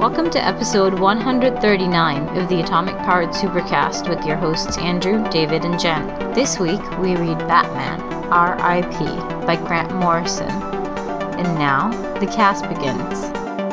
Welcome to episode 139 of the Atomic Powered Supercast with your hosts Andrew, David, and Jen. This week we read Batman, R.I.P. by Grant Morrison. And now, the cast begins.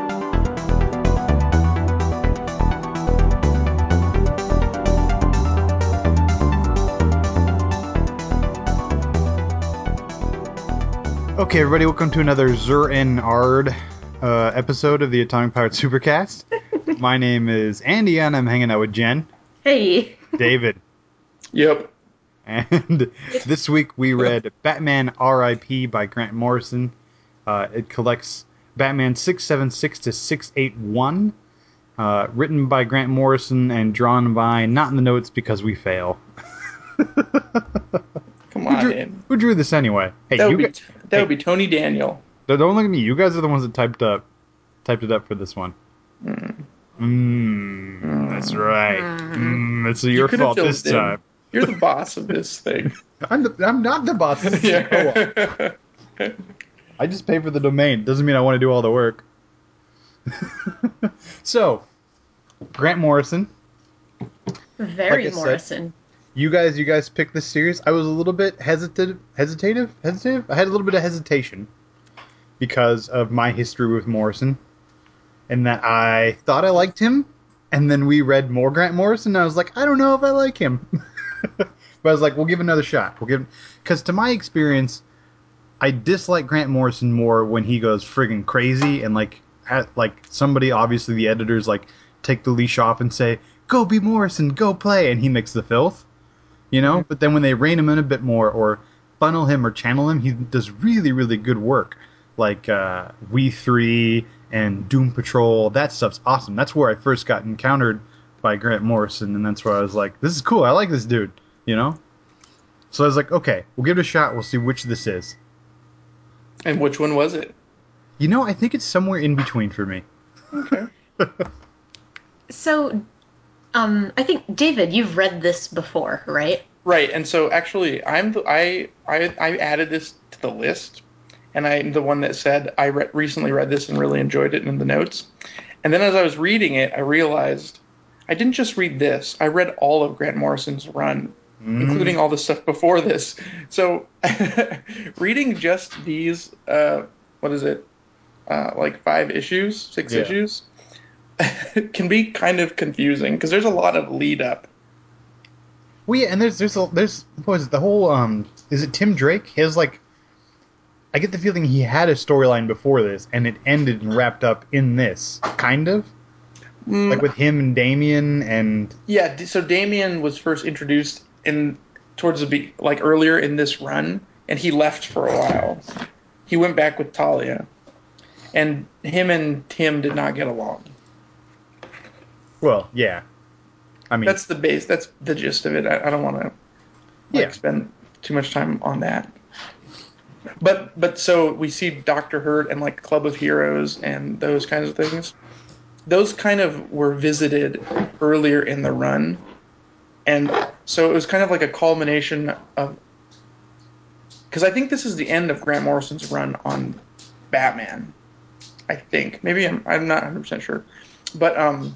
Okay, everybody, welcome to another Zur and Ard episode of the Atomic Powered Supercast. My name is Andy, and I'm hanging out with Jen. Hey! David. Yep. And this week we read Batman R.I.P. by Grant Morrison. It collects Batman 676 to 681, written by Grant Morrison and drawn by Not in the Notes because we fail. Come on, man. Who drew this anyway? Hey, that would be Tony Daniel. Don't look at me. You guys are the ones that typed it up for this one. That's right. It's your fault this time. You're the boss of this thing. I'm not the boss of this thing. I just pay for the domain. Doesn't mean I want to do all the work. So, Grant Morrison. Very Morrison. You guys picked this series. I was a little bit hesitative. I had a little bit of hesitation because of my history with Morrison, and that I thought I liked him, and then we read more Grant Morrison, and I was like, I don't know if I like him. But I was like, we'll give it another shot. Because to my experience, I dislike Grant Morrison more when he goes friggin' crazy, and like somebody, obviously the editors, like take the leash off and say, go be Morrison, go play, and he makes the filth. You know, but then when they rein him in a bit more, or funnel him or channel him, he does really, really good work. Like We 3 and Doom Patrol, that stuff's awesome. That's where I first got encountered by Grant Morrison, and that's where I was like, this is cool, I like this dude, you know? So I was like, okay, we'll give it a shot, we'll see which this is. And which one was it? You know, I think it's somewhere in between for me. Okay. So... I think, David, you've read this before, right? Right, and so actually, I added this to the list, and I'm the one that said I recently read this and really enjoyed it in the notes. And then as I was reading it, I realized I didn't just read this. I read all of Grant Morrison's run, including all the stuff before this. So reading just these, like 5 issues, 6 issues, can be kind of confusing because there's a lot of lead up. Well, yeah, and there's what is it, the whole is it Tim Drake? His like, I get the feeling he had a storyline before this and it ended and wrapped up in this kind of like with him and Damian and So Damian was first introduced towards earlier in this run, and he left for a while. He went back with Talia, and him and Tim did not get along. Well, yeah. I mean, that's the base. That's the gist of it. I don't want to spend too much time on that. But so we see Dr. Hurt and like Club of Heroes and those kinds of things. Those kind of were visited earlier in the run, and so it was kind of like a culmination of. Because I think this is the end of Grant Morrison's run on Batman. I think maybe I'm not 100% sure, but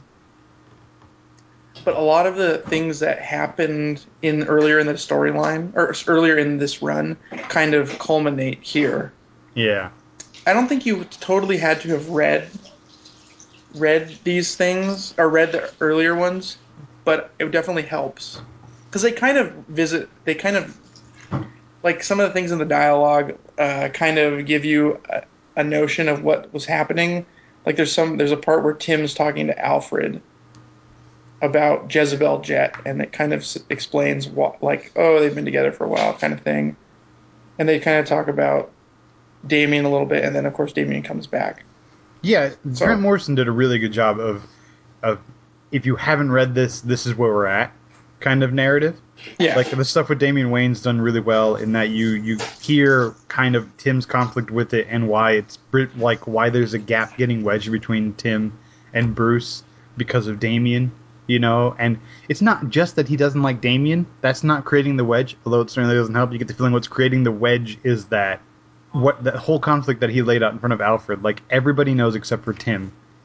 a lot of the things that happened earlier in the storyline, or earlier in this run, kind of culminate here. Yeah. I don't think you totally had to have read these things, or read the earlier ones, but it definitely helps. Because they kind of, like some of the things in the dialogue kind of give you a notion of what was happening. Like there's a part where Tim's talking to Alfred about Jezebel Jet, and it kind of explains what, like, oh, they've been together for a while, kind of thing. And they kind of talk about Damian a little bit, and then of course Damian comes back. Yeah, Grant Morrison did a really good job of if you haven't read this is where we're at kind of narrative. Yeah. Like the stuff with Damian Wayne's done really well in that you hear kind of Tim's conflict with it and why why there's a gap getting wedged between Tim and Bruce because of Damian. You know, and it's not just that he doesn't like Damian. That's not creating the wedge, although it certainly doesn't help. You get the feeling what's creating the wedge is that the whole conflict that he laid out in front of Alfred, like everybody knows except for Tim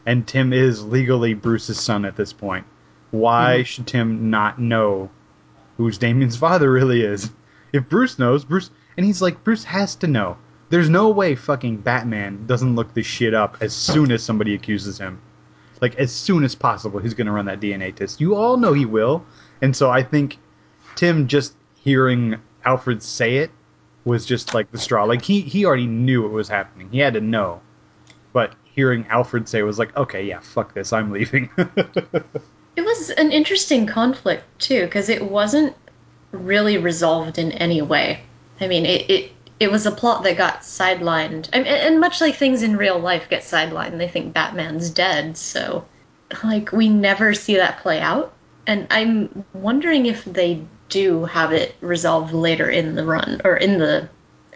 and Tim is legally Bruce's son at this point. Why should Tim not know who Damian's father really is? If Bruce knows, and he's like, Bruce has to know. There's no way fucking Batman doesn't look this shit up as soon as somebody accuses him. Like, as soon as possible, he's going to run that DNA test. You all know he will. And so I think Tim just hearing Alfred say it was just like the straw. Like, he already knew it was happening. He had to know. But hearing Alfred say it was like, okay, yeah, fuck this, I'm leaving. It was an interesting conflict, too, because it wasn't really resolved in any way. I mean, it was a plot that got sidelined. And much like things in real life get sidelined, they think Batman's dead, so, like, we never see that play out. And I'm wondering if they do have it resolved later in the run, or in the...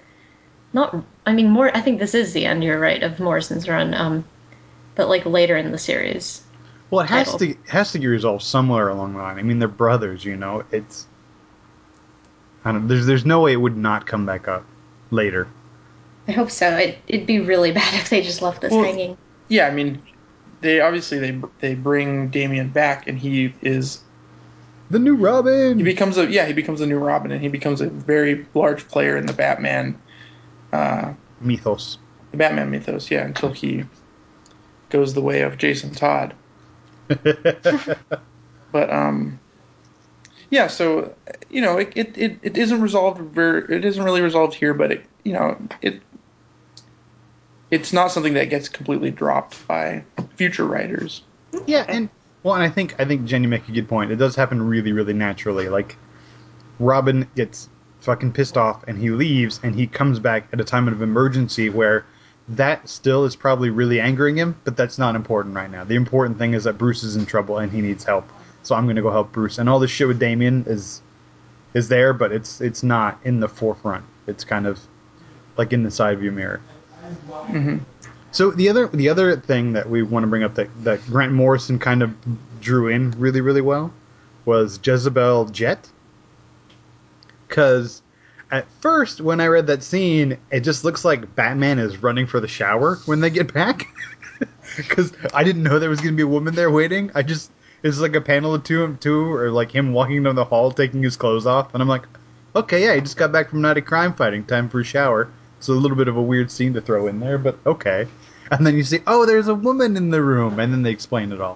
I think this is the end, you're right, of Morrison's run, but, like, later in the series. Well, it has to get resolved somewhere along the line. I mean, they're brothers, you know. It's... I don't. There's no way it would not come back up later. I hope so. It'd be really bad if they just left this hanging. Yeah, I mean, they bring Damian back, and he is the new Robin. He becomes a new Robin, and he becomes a very large player in the Batman mythos. The Batman mythos, yeah, until he goes the way of Jason Todd. But yeah, so you know, it isn't resolved. It isn't really resolved here, but it's not something that gets completely dropped by future writers. Yeah, and I think Jen, you make a good point. It does happen really, really naturally. Like, Robin gets fucking pissed off and he leaves, and he comes back at a time of emergency where that still is probably really angering him, but that's not important right now. The important thing is that Bruce is in trouble and he needs help. So I'm going to go help Bruce. And all this shit with Damian is there, but it's not in the forefront. It's kind of like in the side view mirror. Mm-hmm. So the other thing that we want to bring up that Grant Morrison kind of drew in really, really well was Jezebel Jet. Because at first, when I read that scene, it just looks like Batman is running for the shower when they get back. Because I didn't know there was going to be a woman there waiting. It's like a panel of two, or like him walking down the hall taking his clothes off. And I'm like, okay, yeah, he just got back from night of crime fighting. Time for a shower. So a little bit of a weird scene to throw in there, but okay. And then you see, oh, there's a woman in the room. And then they explain it all.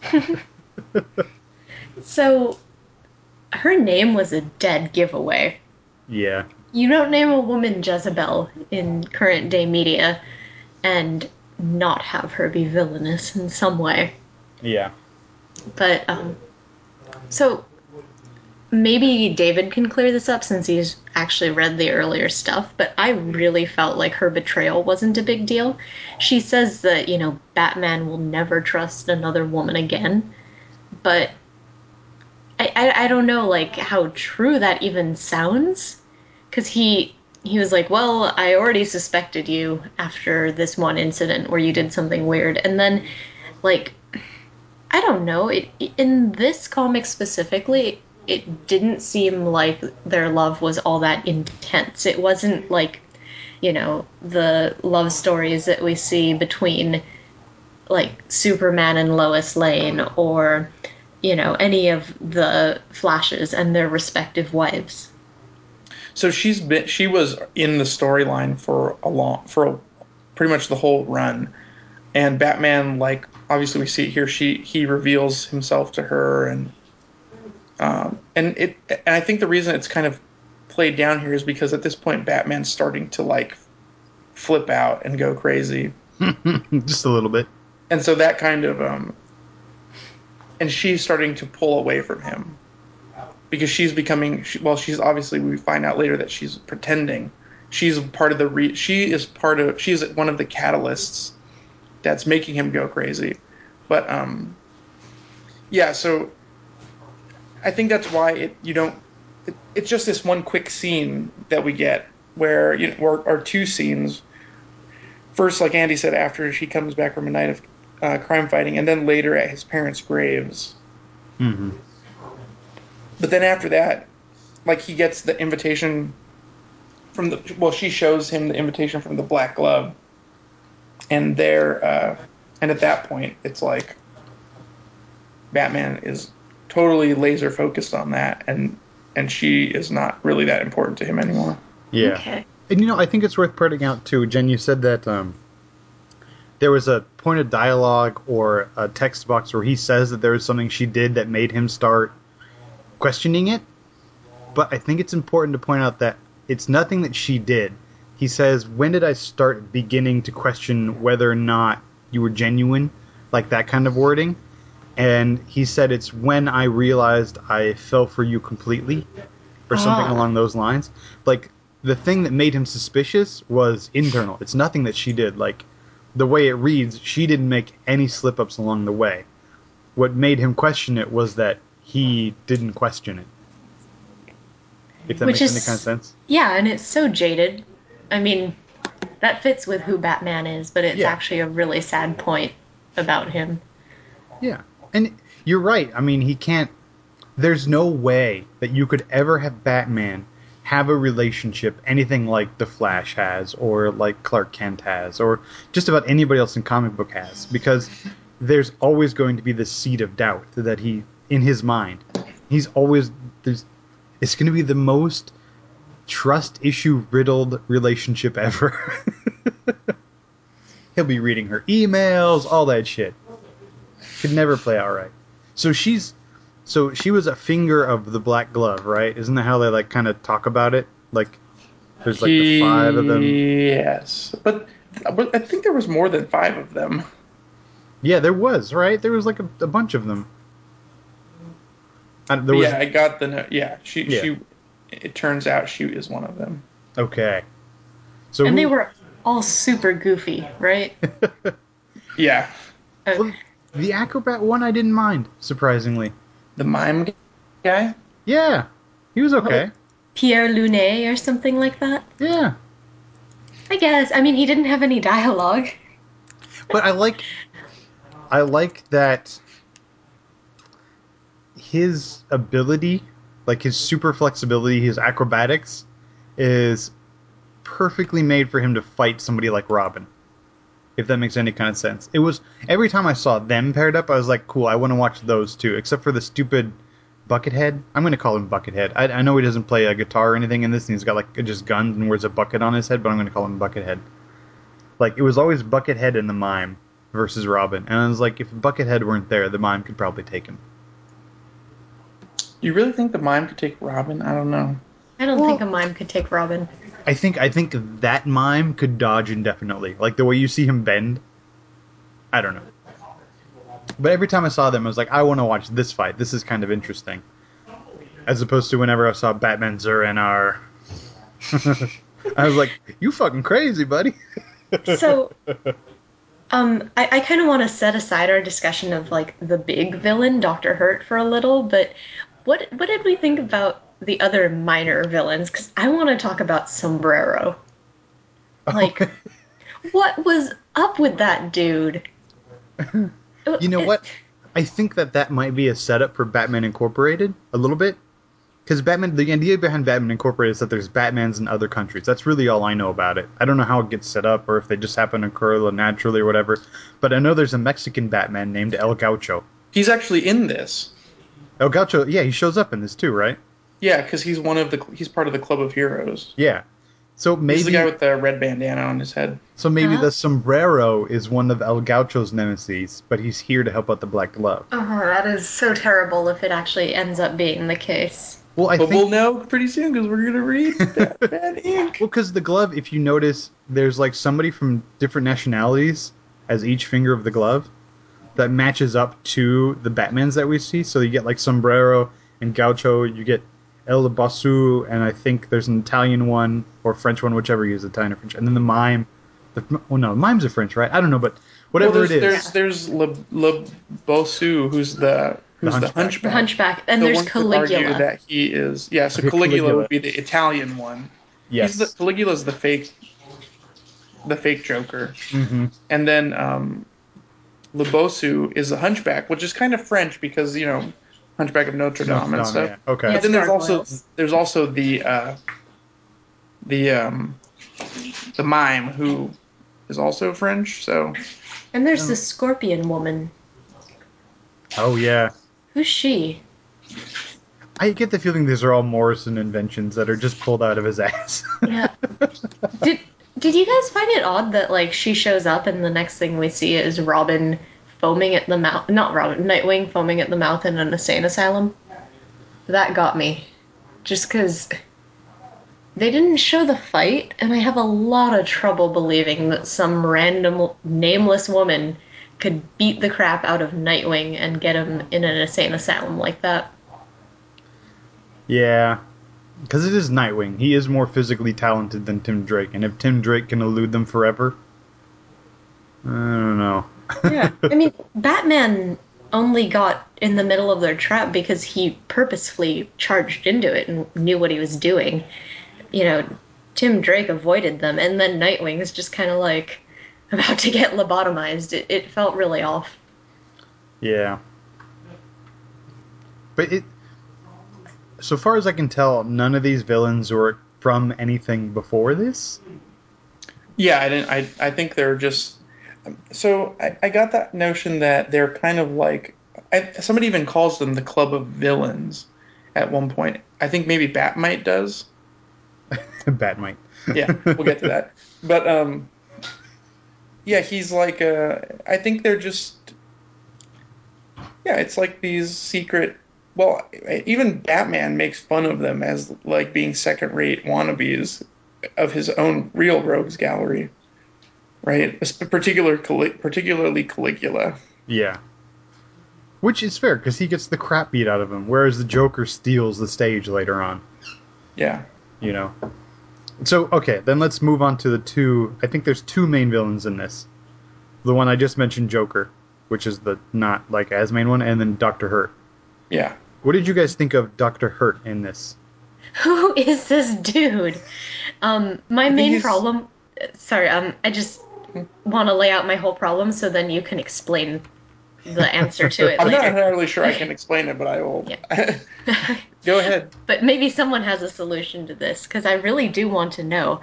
So, her name was a dead giveaway. Yeah. You don't name a woman Jezebel in current day media and not have her be villainous in some way. Yeah. But, so maybe David can clear this up since he's actually read the earlier stuff, but I really felt like her betrayal wasn't a big deal. She says that, you know, Batman will never trust another woman again, but I don't know, like, how true that even sounds, because he was like, well, I already suspected you after this one incident where you did something weird, and then, like, I don't know, in this comic specifically, it didn't seem like their love was all that intense. It wasn't like, you know, the love stories that we see between, like, Superman and Lois Lane, or, you know, any of the Flashes and their respective wives. So she was in the storyline for pretty much the whole run, and Batman, like, obviously we see it here, he reveals himself to her, and I think the reason it's kind of played down here is because at this point Batman's starting to, like, flip out and go crazy. Just a little bit. And so that kind of and she's starting to pull away from him because she's becoming, she's obviously, we find out later that she's pretending. She's part of she is one of the catalysts that's making him go crazy. But yeah, so I think that's why it's just this one quick scene that we get where, you know, or two scenes. First, like Andy said, after she comes back from a night of crime fighting, and then later at his parents' graves. Mm-hmm. But then after that, like, he gets the invitation she shows him the invitation from the Black Glove, and And at that point, it's like Batman is totally laser focused on that, and she is not really that important to him anymore. Yeah. Okay. And I think it's worth pointing out too, Jen, you said that there was a point of dialogue or a text box where he says that there was something she did that made him start questioning it. But I think it's important to point out that it's nothing that she did. He says, when did I start beginning to question whether or not you were genuine? Like that kind of wording. And he said it's when I realized I fell for you completely, or something along those lines. Like, the thing that made him suspicious was internal. It's nothing that she did. Like, the way it reads, she didn't make any slip-ups along the way. What made him question it was that he didn't question it. If that makes any kind of sense. Yeah, and it's so jaded. I mean, that fits with who Batman is, but it's actually a really sad point about him. Yeah. And you're right. I mean, he can't... There's no way that you could ever have Batman have a relationship anything like The Flash has, or like Clark Kent has, or just about anybody else in comic book has, because there's always going to be this seed of doubt that he, in his mind, he's always... It's going to be the most trust issue riddled relationship ever. He'll be reading her emails, all that shit. Could never play out right. So she was a finger of the Black Glove, right? Isn't that how they like kind of talk about it? Like, there's like the 5 of them. Yes, but I think there was more than 5 of them. Yeah, there was, right? There was like a bunch of them. I got the note. Yeah, she. It turns out she is one of them. Okay. So and they were all super goofy, right? Yeah. Okay. Well, the acrobat one I didn't mind, surprisingly. The mime guy? Yeah. He was okay. Pierre Lunet or something like that? Yeah. I guess. I mean, he didn't have any dialogue. But I like that his ability, like his super flexibility, his acrobatics, is perfectly made for him to fight somebody like Robin. If that makes any kind of sense. It was, every time I saw them paired up, I was like, cool, I want to watch those two, except for the stupid Buckethead. I'm going to call him Buckethead. I know he doesn't play a guitar or anything in this, and he's got like just guns and wears a bucket on his head, but I'm going to call him Buckethead. Like, it was always Buckethead and the Mime versus Robin. And I was like, if Buckethead weren't there, the Mime could probably take him. You really think the mime could take Robin? I don't know. I don't think a mime could take Robin. I think that Mime could dodge indefinitely. Like, the way you see him bend. I don't know. But every time I saw them, I was like, I want to watch this fight. This is kind of interesting. As opposed to whenever I saw Batman Zur-En-Arrh. I was like, you fucking crazy, buddy. So, I kind of want to set aside our discussion of like the big villain, Dr. Hurt, for a little, but what did we think about the other minor villains? Because I want to talk about Sombrero. Like, what was up with that dude? You know what? I think that might be a setup for Batman Incorporated, a little bit. Because the idea behind Batman Incorporated is that there's Batmans in other countries. That's really all I know about it. I don't know how it gets set up, or if they just happen to occur naturally or whatever. But I know there's a Mexican Batman named El Gaucho. He's actually in this. El Gaucho, yeah, he shows up in this too, right? Yeah, because he's part of the Club of Heroes. Yeah. So maybe he's the guy with the red bandana on his head. So maybe the Sombrero is one of El Gaucho's nemesis, but he's here to help out the Black Glove. Oh, that is so terrible if it actually ends up being the case. Well, we'll know pretty soon because we're going to read Batman Inc. Well, because the glove, if you notice, there's like somebody from different nationalities as each finger of the glove that matches up to the Batmans that we see. So you get like Sombrero and Gaucho, you get El Bossu, and I think there's an Italian one or French one, whichever you use, Italian or French, and then the Mime. Mimes are French, right? I don't know, but whatever it is. There's Le Bossu, who's the hunchback. The hunchback, and there's Caligula. Argue that he is, yeah. So Caligula would be the Italian one. Yes, Caligula's the fake Joker, and then Le Bossu is the hunchback, which is kind of French because Hunchback of Notre Dame and stuff. Yeah. Okay. But then there's also the mime who is also French. So And there's the Scorpion woman. Oh yeah. Who's she? I get the feeling these are all Morrison inventions that are just pulled out of his ass. Yeah. Did you guys find it odd that like she shows up and the next thing we see is Robin foaming at the mouth? Not Robin, Nightwing foaming at the mouth in an insane asylum. That got me. Just because they didn't show the fight, and I have a lot of trouble believing that some random nameless woman could beat the crap out of Nightwing and get him in an insane asylum like that. Yeah. Because it is Nightwing. He is more physically talented than Tim Drake, and if Tim Drake can elude them forever, I don't know. Yeah, I mean, Batman only got in the middle of their trap because he purposefully charged into it and knew what he was doing. You know, Tim Drake avoided them, and then Nightwing is just kind of like about to get lobotomized. It felt really off. Yeah. But so far as I can tell, none of these villains were from anything before this. Yeah, I think they're just. So I got that notion that they're kind of like. Somebody even calls them the Club of Villains at one point. I think maybe Batmite does. Batmite. Yeah, we'll get to that. But yeah, he's like. I think they're just. Yeah, it's like these secret. Well, even Batman makes fun of them as like being second-rate wannabes of his own real rogues gallery, right? Particularly Caligula. Yeah. Which is fair, because he gets the crap beat out of him, whereas the Joker steals the stage later on. Yeah. You know? So, okay, then let's move on to the two. I think there's two main villains in this. The one I just mentioned, Joker, which is the not like as main one, and then Dr. Hurt. Yeah. What did you guys think of Dr. Hurt in this? Who is this dude? My main problem. Sorry, I just want to lay out my whole problem so then you can explain the answer to it I'm later. not entirely sure I can explain it, but I will. Yeah. Go ahead. But maybe someone has a solution to this, because I really do want to know.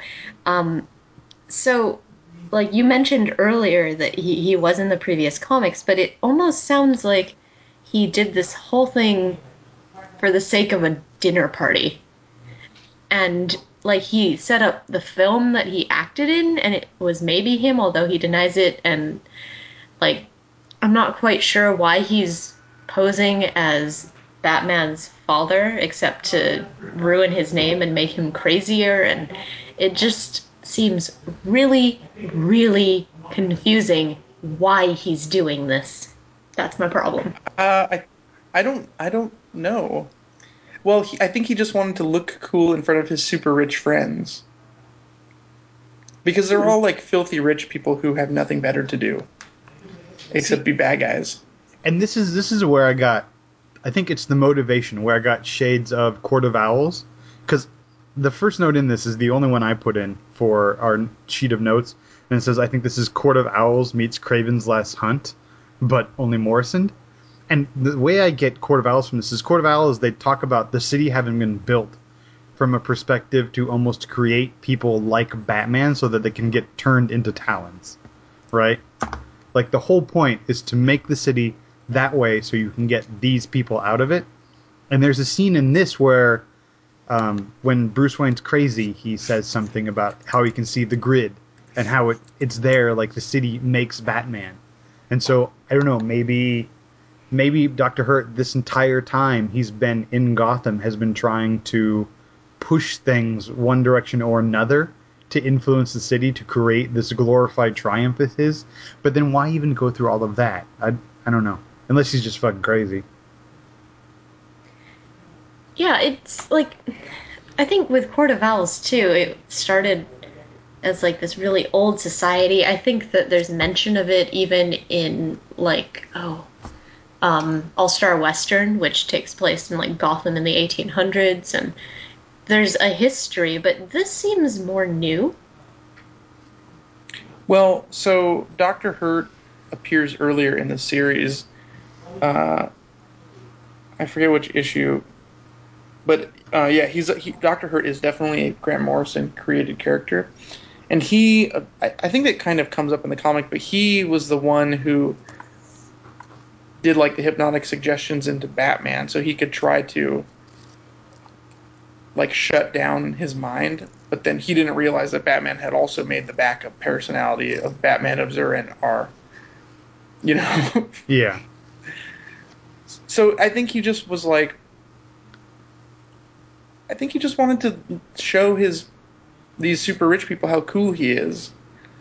So, like you mentioned earlier that he was in the previous comics, but it almost sounds like he did this whole thing for the sake of a dinner party. And like he set up the film that he acted in, and it was maybe him, although he denies it. And like, I'm not quite sure why he's posing as Batman's father, except to ruin his name and make him crazier. And it just seems really, really confusing why he's doing this. That's my problem. I don't know. Well, I think he just wanted to look cool in front of his super rich friends. Because they're all like filthy rich people who have nothing better to do. Except be bad guys. And this is where I think it's the motivation, where I got shades of Court of Owls. Because the first note in this is the only one I put in for our sheet of notes. And it says, I think this is Court of Owls meets Craven's Last Hunt, but only Morrison. And the way I get Court of Owls from this is Court of Owls, they talk about the city having been built from a perspective to almost create people like Batman so that they can get turned into Talons, right? Like, the whole point is to make the city that way so you can get these people out of it. And there's a scene in this where when Bruce Wayne's crazy, he says something about how he can see the grid and how it's there, like the city makes Batman. And so, I don't know, maybe Dr. Hurt, this entire time he's been in Gotham, has been trying to push things one direction or another to influence the city to create this glorified triumph of his. But then why even go through all of that? I don't know. Unless he's just fucking crazy. Yeah, it's like, I think with Court of Owls too, it started as like this really old society. I think that there's mention of it even in like All Star Western, which takes place in like Gotham in the 1800s, and there's a history, but this seems more new. Well, so Dr. Hurt appears earlier in the series. I forget which issue, but yeah, Dr. Hurt is definitely a Grant Morrison created character, And he, I think that kind of comes up in the comic, but he was the one who did like the hypnotic suggestions into Batman so he could try to like shut down his mind. But then he didn't realize that Batman had also made the backup personality of Batman Observer and R. You know? Yeah. So I think he just was like, I think he just wanted to show these super rich people how cool he is.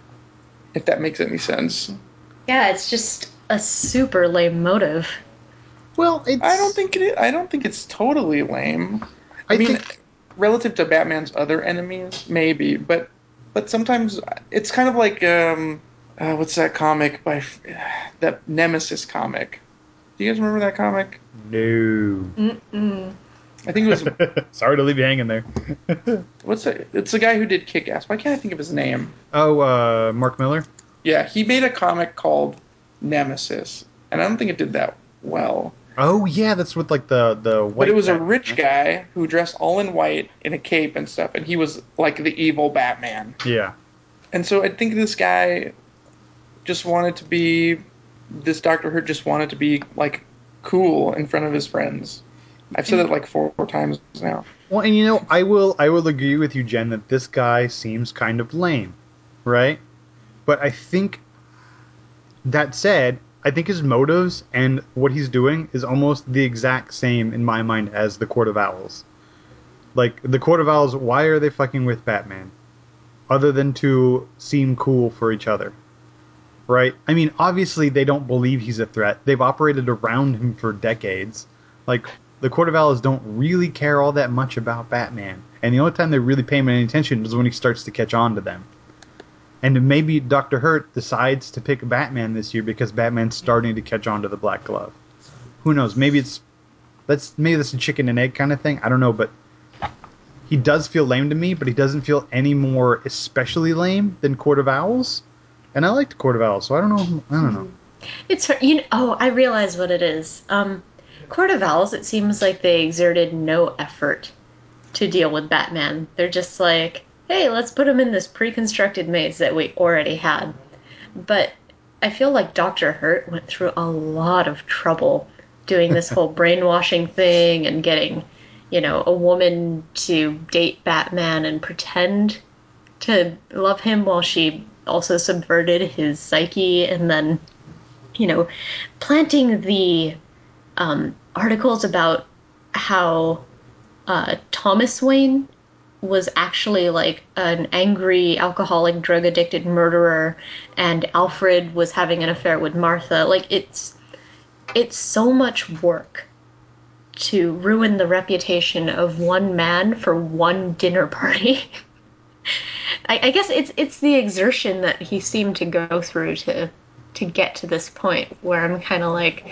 If that makes any sense. Yeah, it's just a super lame motive. Well, I don't think it's totally lame. I mean, think relative to Batman's other enemies, maybe, but sometimes it's kind of like what's that comic by that Nemesis comic? Do you guys remember that comic? No. Mm-mm. I think it was. Sorry to leave you hanging there. What's it? It's the guy who did Kick-Ass. Why can't I think of his name? Oh, Mark Miller? Yeah, he made a comic called Nemesis, and I don't think it did that well. Oh, yeah, that's with, like, the white... But it was a Batman, rich right? guy who dressed all in white in a cape and stuff, and he was like the evil Batman. Yeah. And so I think this guy just wanted to be... This Dr. Hurt just wanted to be, like, cool in front of his friends. I've said it like four times now. Well, and you know, I will agree with you, Jen, that this guy seems kind of lame, right? But I think, that said, I think his motives and what he's doing is almost the exact same in my mind as the Court of Owls. Like, the Court of Owls, why are they fucking with Batman? Other than to seem cool for each other. Right? I mean, obviously they don't believe he's a threat. They've operated around him for decades. Like, the Court of Owls don't really care all that much about Batman. And the only time they really pay him any attention is when he starts to catch on to them. And maybe Dr. Hurt decides to pick Batman this year because Batman's starting to catch on to the Black Glove. Who knows? Maybe that's a chicken and egg kind of thing. I don't know, but he does feel lame to me, but he doesn't feel any more especially lame than Court of Owls. And I liked Court of Owls, so I don't know. It's I realize what it is. Court of Owls, it seems like they exerted no effort to deal with Batman. They're just like, hey, let's put him in this pre-constructed maze that we already had. But I feel like Dr. Hurt went through a lot of trouble doing this whole brainwashing thing and getting, a woman to date Batman and pretend to love him while she also subverted his psyche, and then, planting the articles about how Thomas Wayne was actually like an angry, alcoholic, drug addicted murderer, and Alfred was having an affair with Martha. Like, it's so much work to ruin the reputation of one man for one dinner party. I guess it's the exertion that he seemed to go through to get to this point where I'm kind of like,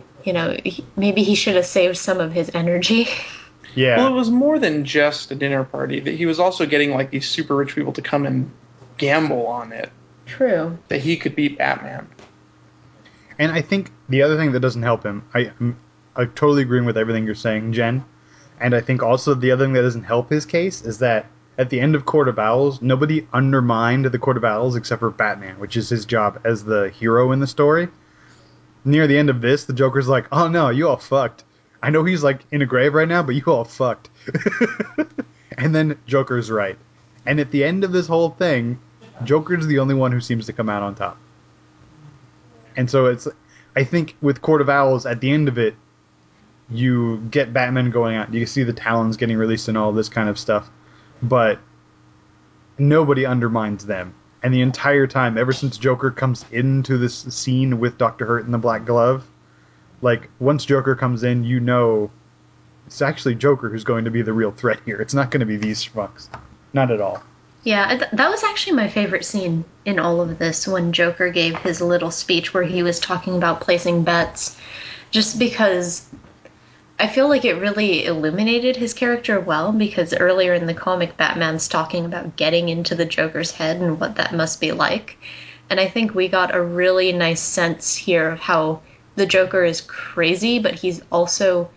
maybe he should have saved some of his energy. Yeah. Well, it was more than just a dinner party. That he was also getting like these super rich people to come and gamble on it. True. That he could beat Batman. And I think the other thing that doesn't help him, I'm totally agreeing with everything you're saying, Jen. And I think also the other thing that doesn't help his case is that at the end of Court of Owls, nobody undermined the Court of Owls except for Batman, which is his job as the hero in the story. Near the end of this, the Joker's like, oh no, you all fucked. I know he's like in a grave right now, but you all fucked. And then Joker's right. And at the end of this whole thing, Joker's the only one who seems to come out on top. And so I think with Court of Owls, at the end of it, you get Batman going out, you see the Talons getting released and all this kind of stuff, but nobody undermines them. And the entire time, ever since Joker comes into this scene with Dr. Hurt and the Black Glove, like, once Joker comes in, it's actually Joker who's going to be the real threat here. It's not going to be these schmucks. Not at all. Yeah, that was actually my favorite scene in all of this, when Joker gave his little speech where he was talking about placing bets, just because I feel like it really illuminated his character well, because earlier in the comic, Batman's talking about getting into the Joker's head and what that must be like. And I think we got a really nice sense here of how the Joker is crazy, but he's also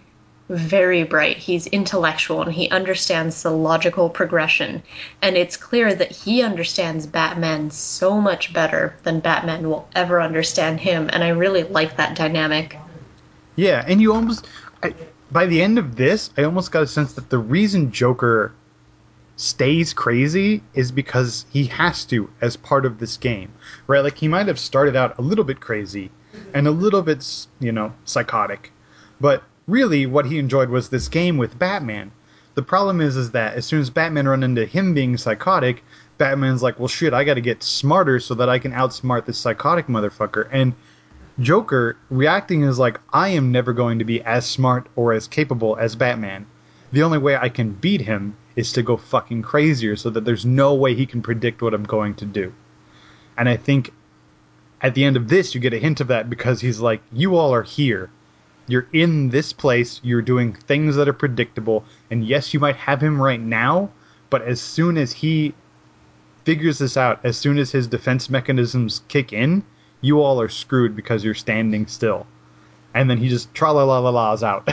very bright. He's intellectual and he understands the logical progression. And it's clear that he understands Batman so much better than Batman will ever understand him. And I really like that dynamic. Yeah, and you almost... by the end of this, I almost got a sense that the reason Joker stays crazy is because he has to as part of this game, right? Like, he might have started out a little bit crazy and a little bit, psychotic, but really what he enjoyed was this game with Batman. The problem is that as soon as Batman run into him being psychotic, Batman's like, well, shit, I gotta get smarter so that I can outsmart this psychotic motherfucker. And Joker reacting is like, I am never going to be as smart or as capable as Batman. The only way I can beat him is to go fucking crazier so that there's no way he can predict what I'm going to do. And I think at the end of this, you get a hint of that because he's like, you all are here. You're in this place. You're doing things that are predictable. And yes, you might have him right now, but as soon as he figures this out, as soon as his defense mechanisms kick in, you all are screwed because you're standing still. And then he just tra-la-la-la-la's out.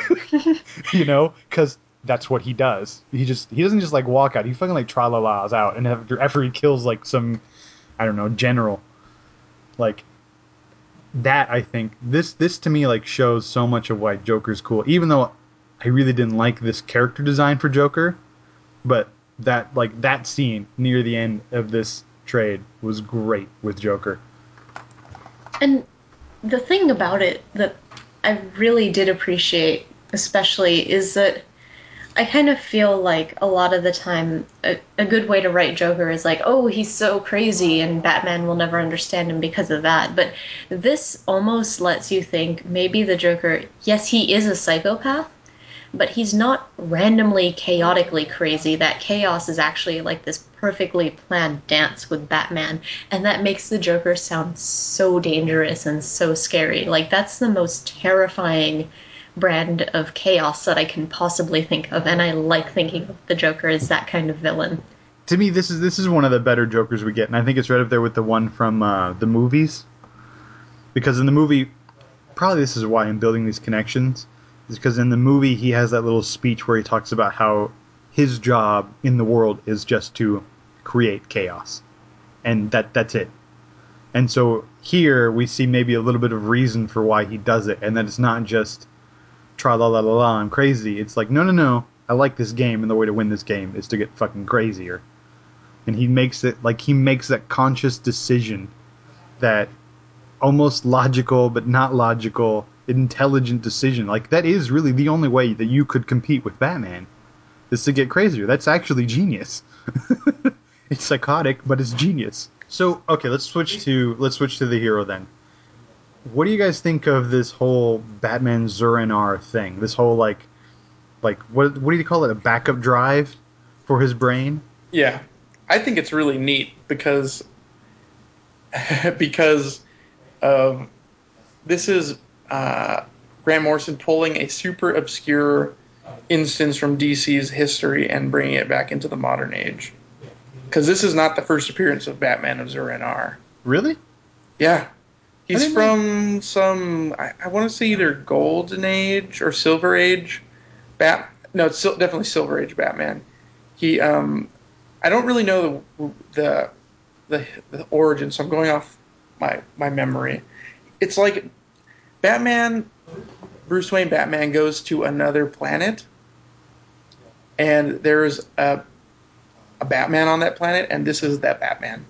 Because that's what he does. He doesn't just like walk out. He fucking like tra-la-la's out. And after he kills like some, I don't know, general. Like, that, I think, this to me like shows so much of why Joker's cool. Even though I really didn't like this character design for Joker, but that scene near the end of this trade was great with Joker. And the thing about it that I really did appreciate, especially, is that I kind of feel like a lot of the time a good way to write Joker is like, oh, he's so crazy and Batman will never understand him because of that. But this almost lets you think maybe the Joker, yes, he is a psychopath, but he's not randomly, chaotically crazy. That chaos is actually like this perfectly planned dance with Batman, and that makes the Joker sound so dangerous and so scary. Like, that's the most terrifying brand of chaos that I can possibly think of, and I like thinking of the Joker as that kind of villain. To me, this is one of the better Jokers we get, and I think it's right up there with the one from the movies. Because in the movie, probably this is why I'm building these connections, is because in the movie he has that little speech where he talks about how his job in the world is just to create chaos. And that's it. And so here we see maybe a little bit of reason for why he does it, and that it's not just tra-la-la-la-la, I'm crazy. It's like, no, I like this game, and the way to win this game is to get fucking crazier. And he makes that conscious decision, that almost logical but not logical, intelligent decision. Like, that is really the only way that you could compete with Batman, is to get crazier. That's actually genius. It's psychotic, but it's genius. So, okay, let's switch to the hero then. What do you guys think of this whole Batman Zur-En-Arrh thing? This whole like what do you call it? A backup drive for his brain? Yeah, I think it's really neat because this is Grant Morrison pulling a super obscure instance from DC's history and bringing it back into the modern age. Because this is not the first appearance of Batman of Zur-En-Arrh. Really? Yeah. He's from I want to say either Golden Age or Silver Age. No, it's definitely Silver Age Batman. He, I don't really know the origin, so I'm going off my memory. It's like Bruce Wayne Batman goes to another planet, and there's a Batman on that planet, and this is that Batman.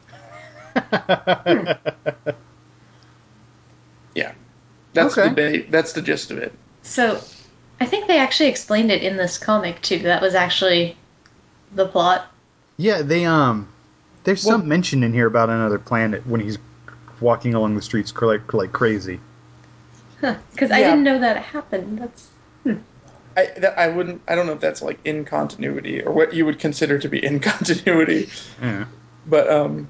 Yeah, that's okay. That's the gist of it. So, I think they actually explained it in this comic too. That was actually the plot. Yeah, there's some mention in here about another planet when he's walking along the streets like crazy. Huh? Because I didn't know that it happened. That's. I don't know if that's like in continuity or what you would consider to be in continuity. Yeah. But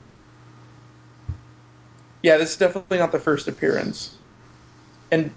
yeah, this is definitely not the first appearance. And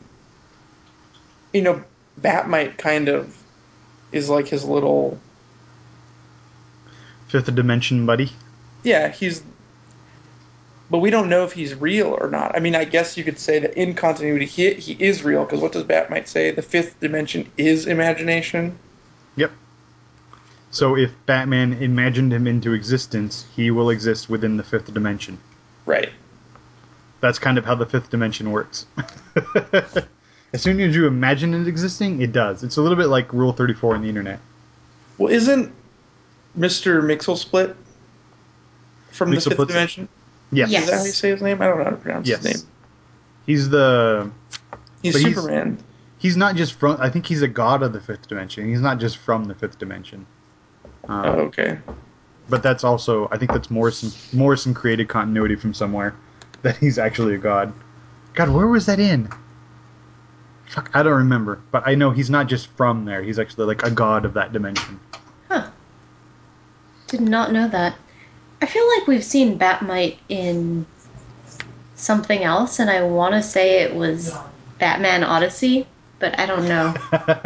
Batmite kind of is like his little Fifth dimension buddy. Yeah, But we don't know if he's real or not. I mean, I guess you could say that in continuity he is real, because what does Bat-Mite say? The fifth dimension is imagination. Yep. So if Batman imagined him into existence, he will exist within the fifth dimension. Right. That's kind of how the fifth dimension works. As soon as you imagine it existing, it does. It's a little bit like Rule 34 in the internet. Well, isn't Mr. Mixel-Split from the fifth dimension? Yes. Yes. Is that how you say his name? I don't know how to pronounce his name. He's the... He's Superman. He's not just from... I think he's a god of the fifth dimension. He's not just from the fifth dimension. Okay. But that's also... I think that's Morrison created continuity from somewhere. That he's actually a god. God, where was that in? Fuck, I don't remember. But I know he's not just from there. He's actually like a god of that dimension. Huh. Did not know that. I feel like we've seen Bat-Mite in something else, and I want to say it was Batman Odyssey, but I don't know.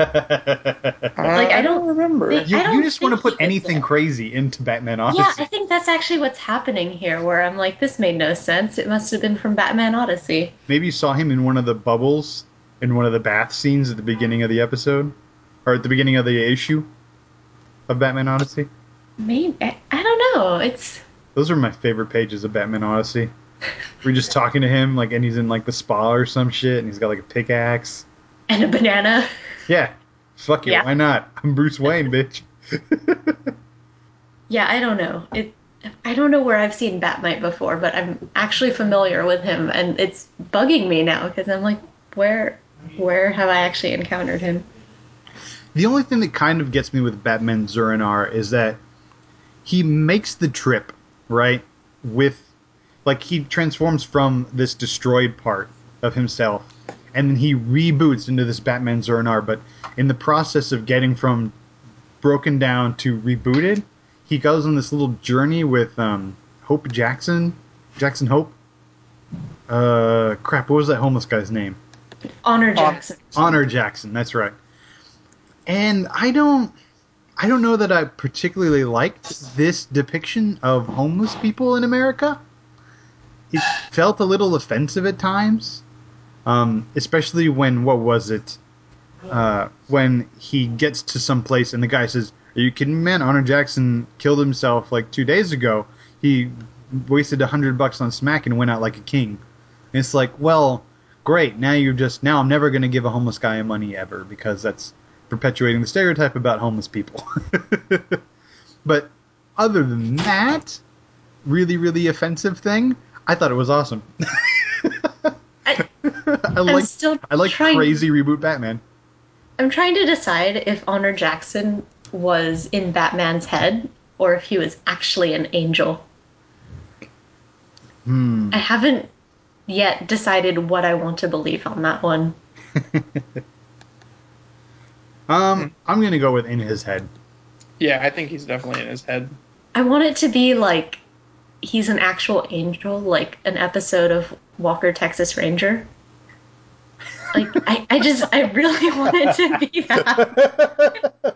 I don't remember. You just want to put anything crazy into Batman Odyssey. Yeah, I think that's actually what's happening here, where I'm like, this made no sense. It must have been from Batman Odyssey. Maybe you saw him in one of the bubbles in one of the bath scenes at the beginning of the episode, or at the beginning of the issue of Batman Odyssey. Maybe. I don't know. Those are my favorite pages of Batman Odyssey. We're just talking to him, like, and he's in like the spa or some shit, and he's got like a pickaxe and a banana. Yeah, fuck it. Yeah. Why not? I'm Bruce Wayne, bitch. Yeah, I don't know. I don't know where I've seen Bat-Mite before, but I'm actually familiar with him, and it's bugging me now because I'm like, where have I actually encountered him? The only thing that kind of gets me with Batman Zur-En-Arrh is that he makes the trip, right, with, like, he transforms from this destroyed part of himself, and then he reboots into this Batman Zur-En-Arrh, but in the process of getting from broken down to rebooted, he goes on this little journey with Hope Jackson Hope. Crap, what was that homeless guy's name? Honor Jackson. Honor Jackson, that's right. And I don't know that I particularly liked this depiction of homeless people in America. It felt a little offensive at times, especially when, what was it? When he gets to some place and the guy says, "Are you kidding me, man? Honor Jackson killed himself like 2 days ago. He wasted $100 on smack and went out like a king." And it's like, well, great. Now I'm never going to give a homeless guy money ever because that's perpetuating the stereotype about homeless people. But other than that, really, really offensive thing, I thought it was awesome. I like crazy reboot Batman. I'm trying to decide if Honor Jackson was in Batman's head or if he was actually an angel. I haven't yet decided what I want to believe on that one. I'm going to go with in his head. Yeah, I think he's definitely in his head. I want it to be like he's an actual angel, like an episode of Walker, Texas Ranger. Like, I really want it to be that.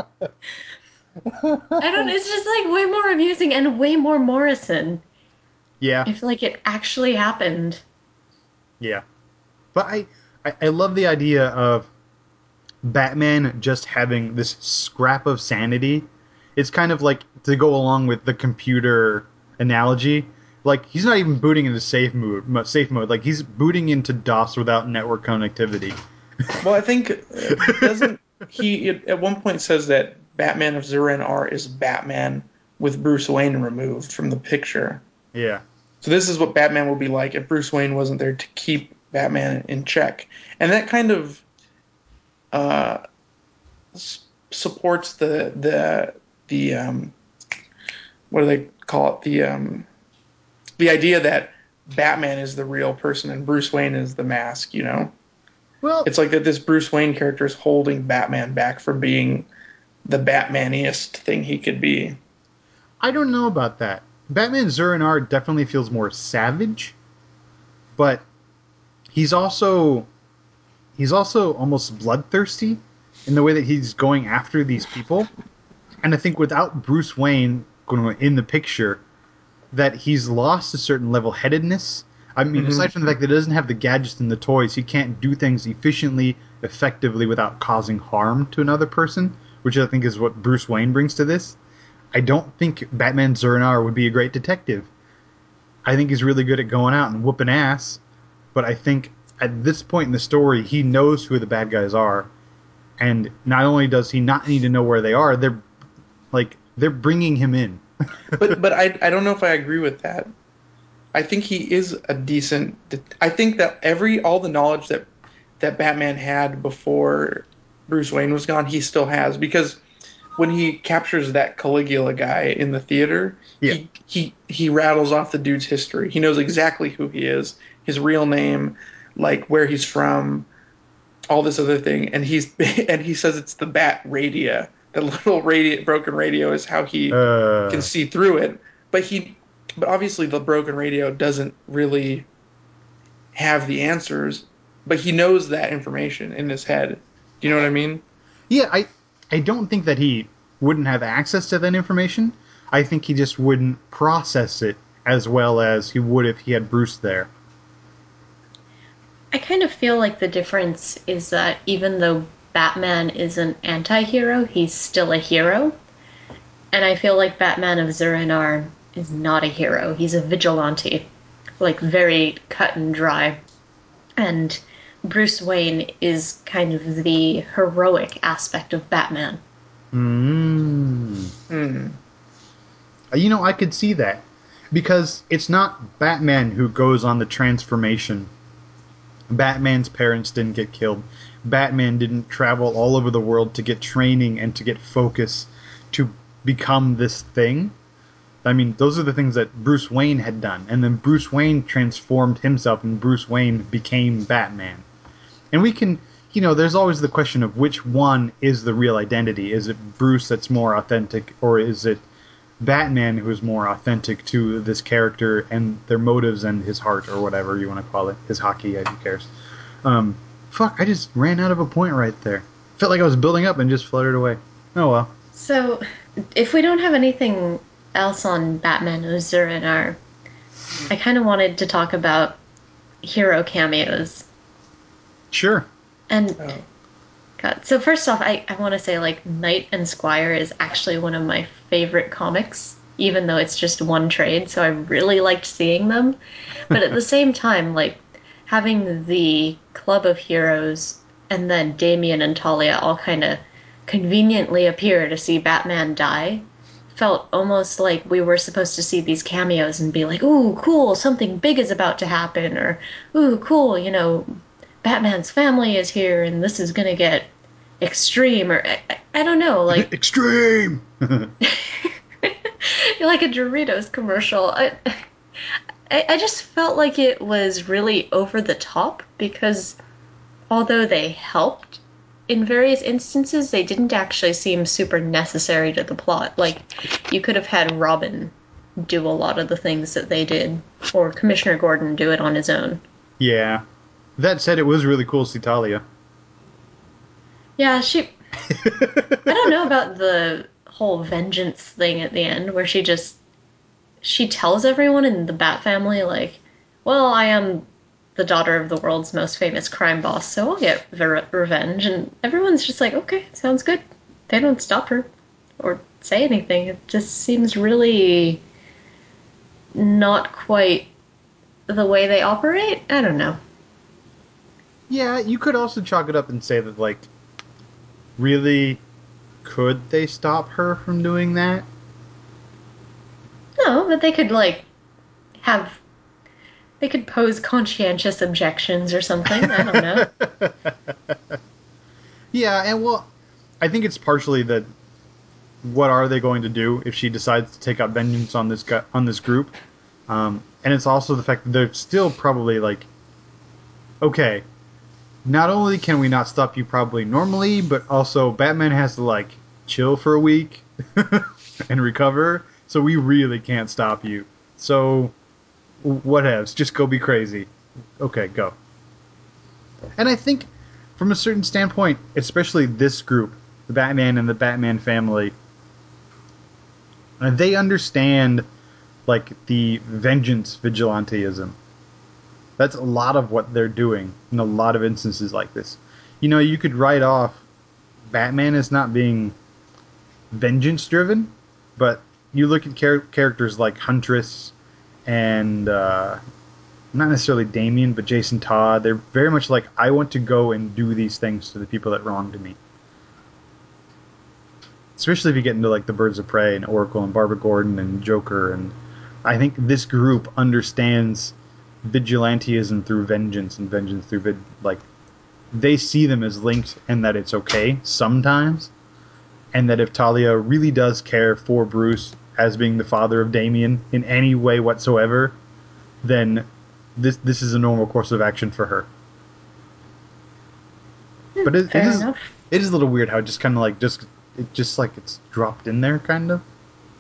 I don't know, it's just like way more amusing and way more Morrison. Yeah. If like it actually happened. Yeah. But I love the idea of Batman just having this scrap of sanity. It's kind of like, to go along with the computer analogy, like, he's not even booting into safe mode. Like, he's booting into DOS without network connectivity. Well, I think, doesn't he at one point says that Batman of Zur-En-Arrh is Batman with Bruce Wayne removed from the picture. Yeah. So this is what Batman would be like if Bruce Wayne wasn't there to keep Batman in check. And that kind of supports the what do they call it? The idea that Batman is the real person and Bruce Wayne is the mask, you know? Well, it's like that this Bruce Wayne character is holding Batman back from being the Batmaniest thing he could be. I don't know about that. Batman Zur-En-Arrh definitely feels more savage, but he's also almost bloodthirsty in the way that he's going after these people. And I think without Bruce Wayne in the picture, that he's lost a certain level-headedness. I mean, aside from the fact that he doesn't have the gadgets and the toys, he can't do things efficiently, effectively, without causing harm to another person, which I think is what Bruce Wayne brings to this. I don't think Batman Zur-En-Arrh would be a great detective. I think he's really good at going out and whooping ass, but I think at this point in the story, he knows who the bad guys are, and not only does he not need to know where they are, they're bringing him in. but I don't know if I agree with that. I think he is a decent. I think that all the knowledge that Batman had before Bruce Wayne was gone, he still has, because when he captures that Caligula guy in the theater, he rattles off the dude's history. He knows exactly who he is, his real name, like where he's from, all this other thing, and he says it's the Bat Radio. The little broken radio is how he can see through it. But obviously the broken radio doesn't really have the answers, but he knows that information in his head. Do you know what I mean? Yeah, I don't think that he wouldn't have access to that information. I think he just wouldn't process it as well as he would if he had Bruce there. I kind of feel like the difference is that even though Batman is an anti-hero, he's still a hero. And I feel like Batman of Zur-En-Arrh is not a hero. He's a vigilante. Like, very cut and dry. And Bruce Wayne is kind of the heroic aspect of Batman. I could see that. Because it's not Batman who goes on the transformation. Batman's parents didn't get killed. Batman didn't travel all over the world to get training and to get focus to become this thing. I mean, those are the things that Bruce Wayne had done. And then Bruce Wayne transformed himself and Bruce Wayne became Batman. And we can, there's always the question of which one is the real identity. Is it Bruce that's more authentic, or is it Batman who is more authentic to this character and their motives and his heart, or whatever you want to call it. His hockey, who cares? I just ran out of a point right there. Felt like I was building up and just fluttered away. Oh well. So, if we don't have anything else on Batman of Zur-En-Arrh, I kind of wanted to talk about hero cameos. Sure. And, God, so first off, I want to say, Knight and Squire is actually one of my favorite comics, even though it's just one trade, so I really liked seeing them. But at the same time, having the Club of Heroes and then Damian and Talia all kind of conveniently appear to see Batman die felt almost like we were supposed to see these cameos and be like, ooh, cool, something big is about to happen, or, ooh, cool, Batman's family is here and this is going to get extreme, or I don't know, extreme. Like a Doritos commercial. I just felt like it was really over the top, because although they helped in various instances, they didn't actually seem super necessary to the plot. You could have had Robin do a lot of the things that they did, or Commissioner Gordon do it on his own. Yeah. That said, it was really cool to see Talia. Yeah, I don't know about the whole vengeance thing at the end, where she tells everyone in the Bat family, well, I am the daughter of the world's most famous crime boss, so I'll get revenge. And everyone's just like, okay, sounds good. They don't stop her or say anything. It just seems really not quite the way they operate. I don't know. Yeah, you could also chalk it up and say that, really, could they stop her from doing that? No, but they could, they could pose conscientious objections or something. I don't know. Yeah, and I think it's partially that what are they going to do if she decides to take out vengeance on this group? And it's also the fact that they're still probably okay, not only can we not stop you probably normally, but also Batman has to chill for a week and recover, so we really can't stop you. So whatevs, just go be crazy. Okay, go. And I think from a certain standpoint, especially this group, the Batman and the Batman family, they understand like the vengeance vigilanteism. That's a lot of what they're doing in a lot of instances like this. You could write off Batman as not being vengeance driven, but you look at characters like Huntress and not necessarily Damian, but Jason Todd. They're very much like, I want to go and do these things to the people that wronged me. Especially if you get into like the Birds of Prey and Oracle and Barbara Gordon and Joker, and I think this group understands vigilanteism through vengeance and vengeance through they see them as linked, and that it's okay sometimes, and that if Talia really does care for Bruce as being the father of Damian in any way whatsoever, then this is a normal course of action for her. But it is a little weird how it just kind of like it's dropped in there, kind of.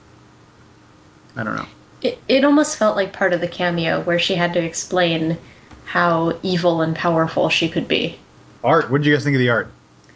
I don't know. It almost felt like part of the cameo where she had to explain how evil and powerful she could be. Art. What did you guys think of the art?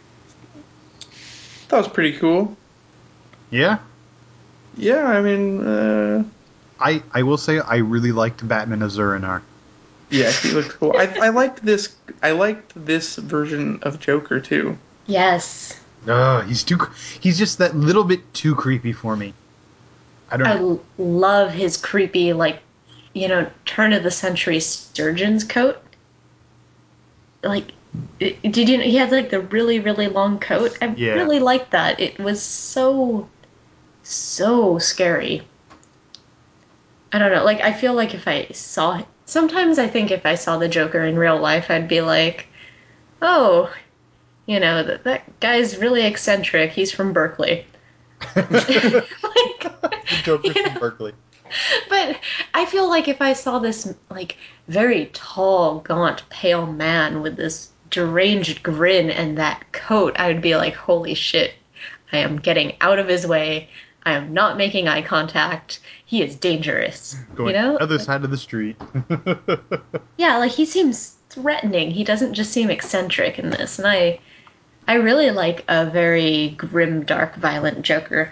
That was pretty cool. Yeah? Yeah, I mean... I will say I really liked Batman as Zur-En-Arrh. Yeah, he looked cool. I liked this. I liked this version of Joker too. Yes. He's just that little bit too creepy for me. I don't know. I love his creepy, turn of the century surgeon's coat. Like, did you know he had like the really, really long coat? I really liked that. It was so scary. I don't know. Like, I feel like sometimes I think if I saw the Joker in real life, I'd be like, oh, that guy's really eccentric. He's from Berkeley. The Joker's from Berkeley. But I feel like if I saw this, like, very tall, gaunt, pale man with this deranged grin and that coat, I would be like, holy shit, I am getting out of his way. I am not making eye contact. He is dangerous. Going other side of the street. Yeah, like, he seems threatening. He doesn't just seem eccentric in this. And I really like a very grim, dark, violent Joker.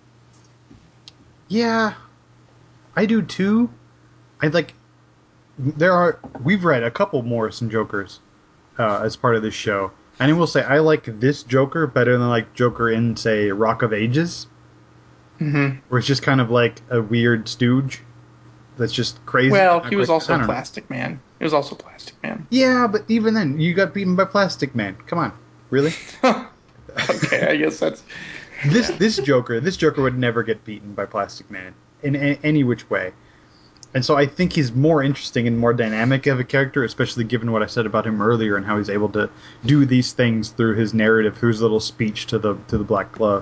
Yeah, I do too. We've read a couple Morrison Jokers as part of this show. And I will say, I like this Joker better than like Joker in, say, Rock of Ages. Mm-hmm. Where it's just kind of like a weird stooge that's just crazy. Well, he was also Plastic Man. He was also Plastic Man. Yeah, but even then, you got beaten by Plastic Man. Come on. Really? Okay, I guess that's... This Joker would never get beaten by Plastic Man in any which way. And so I think he's more interesting and more dynamic of a character, especially given what I said about him earlier and how he's able to do these things through his narrative, through his little speech to the Black Glove.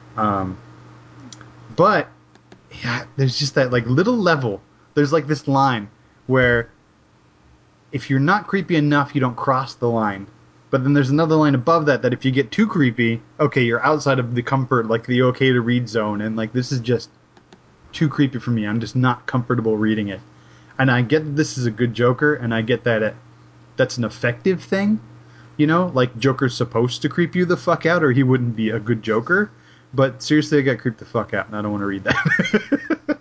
But yeah, there's just that like little level. There's like this line where if you're not creepy enough, you don't cross the line. But then there's another line above that if you get too creepy, okay, you're outside of the comfort, like the okay to read zone, and like this is just too creepy for me. I'm just not comfortable reading it. And I get that this is a good Joker, and I get that that's an effective thing. Like Joker's supposed to creep you the fuck out, or he wouldn't be a good Joker. But seriously, I got creeped the fuck out, and I don't want to read that.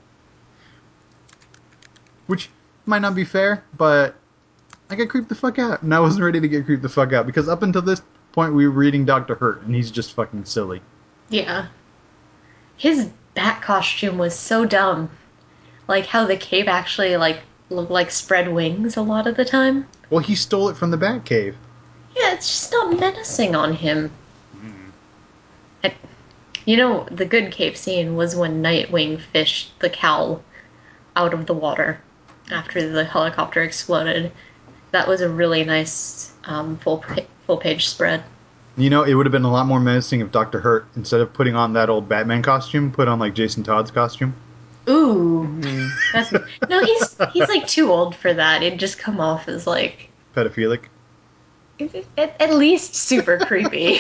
Which might not be fair, but I got creeped the fuck out, and I wasn't ready to get creeped the fuck out, because up until this point we were reading Dr. Hurt, and he's just fucking silly. Yeah. His bat costume was so dumb. Like how the cape actually looked like spread wings a lot of the time. Well, he stole it from the Batcave. Yeah, it's just not menacing on him. The good cape scene was when Nightwing fished the cowl out of the water after the helicopter exploded. That was a really nice full page spread. It would have been a lot more menacing if Dr. Hurt, instead of putting on that old Batman costume, put on like Jason Todd's costume. Ooh. No, he's like too old for that. It'd just come off as like pedophilic. At least super creepy.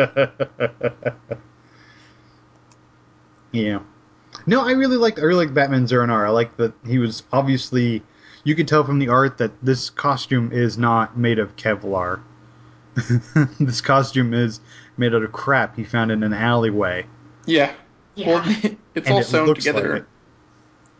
Yeah. No, I really liked Batman Zur-En-Arrh. I like that he was obviously, you could tell from the art that this costume is not made of Kevlar. This costume is made out of crap he found in an alleyway. Yeah. Well, it's all sewn together.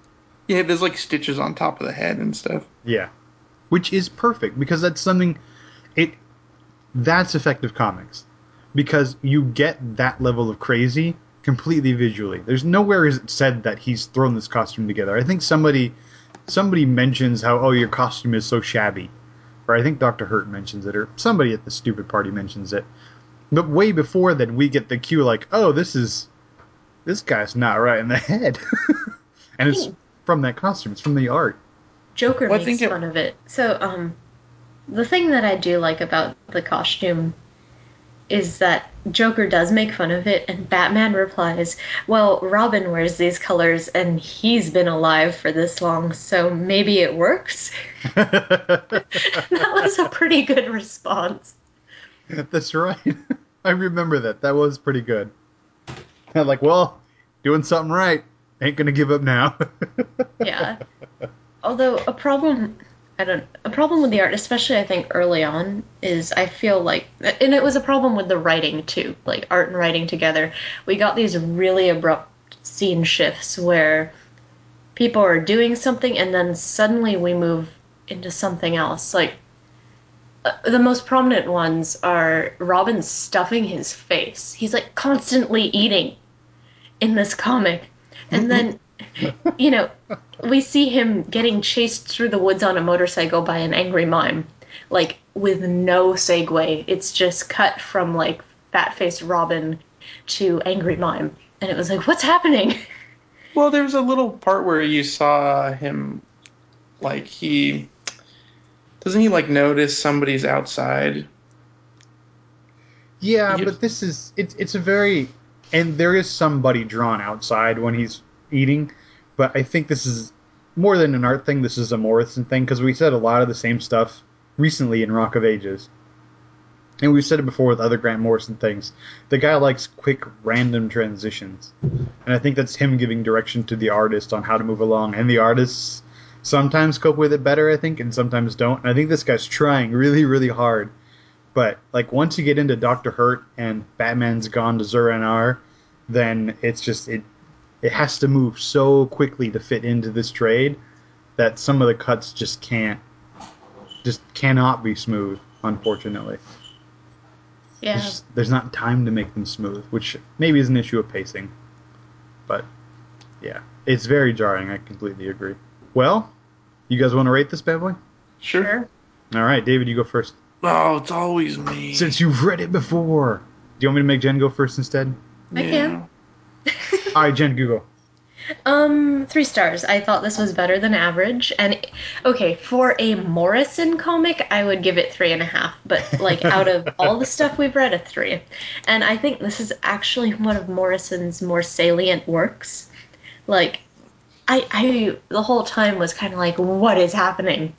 Yeah, there's like stitches on top of the head and stuff. Yeah. Which is perfect, because that's something... That's effective comics. Because you get that level of crazy completely visually. There's nowhere is it said that he's thrown this costume together. I think somebody mentions how, oh, your costume is so shabby. Or I think Dr. Hurt mentions it, or somebody at the stupid party mentions it. But way before that, we get the cue like, oh, this guy's not right in the head. And it's from that costume. It's from the art. Joker makes fun of it. So, the thing that I do like about the costume is that Joker does make fun of it, and Batman replies, well, Robin wears these colors, and he's been alive for this long, so maybe it works? That was a pretty good response. That's right. I remember that. That was pretty good. I'm like, well, doing something right. Ain't gonna give up now. Yeah. Although a problem with the art, especially I think early on, is I feel like, and it was a problem with the writing too, like art and writing together. We got these really abrupt scene shifts where people are doing something and then suddenly we move into something else. Like, the most prominent ones are Robin stuffing his face. He's like constantly eating in this comic. And then, we see him getting chased through the woods on a motorcycle by an angry mime. Like, with no segue. It's just cut from, like, fat-faced Robin to angry mime. And it was like, what's happening? Well, there was a little part where you saw him, like, doesn't he, like, notice somebody's outside? Yeah, but this is... It's a very... And there is somebody drawn outside when he's eating, but I think this is more than an art thing. This is a Morrison thing, because we said a lot of the same stuff recently in Rock of Ages. And we've said it before with other Grant Morrison things. The guy likes quick, random transitions. And I think that's him giving direction to the artist on how to move along. And the artists sometimes cope with it better, I think, and sometimes don't. And I think this guy's trying really, really hard. But, like, once you get into Dr. Hurt and Batman's gone to Zur-En-Arrh, then it's just... It has to move so quickly to fit into this trade that some of the cuts just cannot be smooth, unfortunately. Yeah. There's not time to make them smooth, which maybe is an issue of pacing. But, yeah. It's very jarring, I completely agree. Well, you guys want to rate this bad boy? Sure. Alright, David, you go first. Oh, it's always me. Since you've read it before. Do you want me to make Jen go first instead? I can. Alright, Jen, Google. 3 stars. I thought this was better than average. And, okay, for a Morrison comic, I would give it 3.5. But, like, out of all the stuff we've read, a 3. And I think this is actually one of Morrison's more salient works. Like, I the whole time was kind of like, what is happening?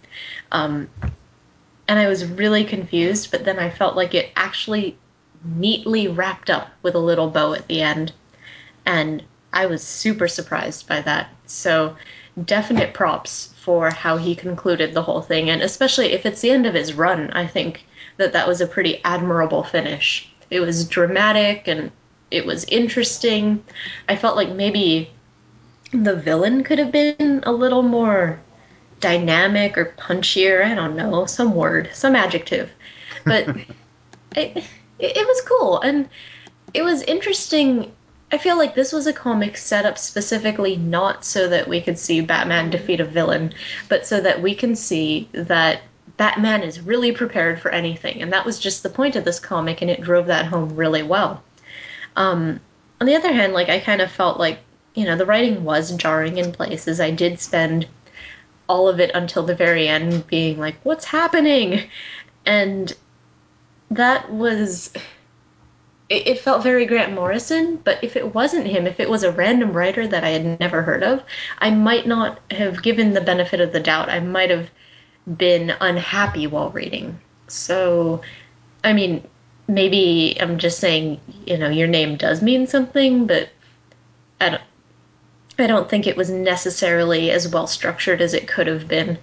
And I was really confused, but then I felt like it actually neatly wrapped up with a little bow at the end. And I was super surprised by that. So definite props for how he concluded the whole thing. And especially if it's the end of his run, I think that was a pretty admirable finish. It was dramatic and it was interesting. I felt like maybe the villain could have been a little more dynamic or punchier. I don't know, some word, some adjective. But it was cool. And it was interesting. I feel like this was a comic set up specifically not so that we could see Batman defeat a villain, but so that we can see that Batman is really prepared for anything. And that was just the point of this comic, and it drove that home really well. On the other hand, like, I kind of felt like, the writing was jarring in places. I did spend all of it until the very end being like, what's happening? And that was... It felt very Grant Morrison, but if it wasn't him, if it was a random writer that I had never heard of, I might not have given the benefit of the doubt. I might have been unhappy while reading. So, I mean, maybe I'm just saying, your name does mean something, but I don't think it was necessarily as well structured as it could have been.